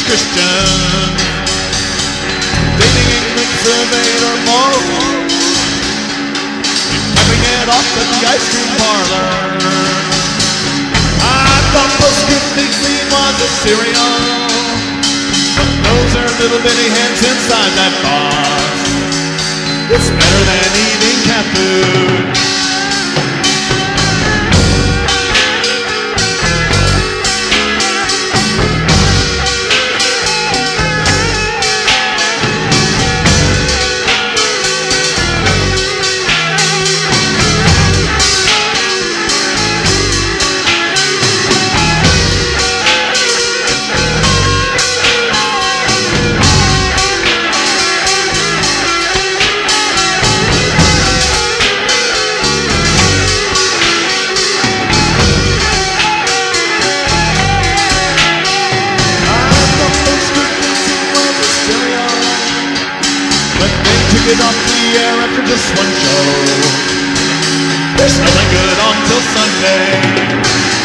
Christian. Dating England surveyed or moral. Tapping it off at the ice cream parlor. I thought post-scripting theme was a cereal, but those are little bitty hands inside that box. It's better than eating cat food. Get off the air after just one show. There's nothing good until Sunday.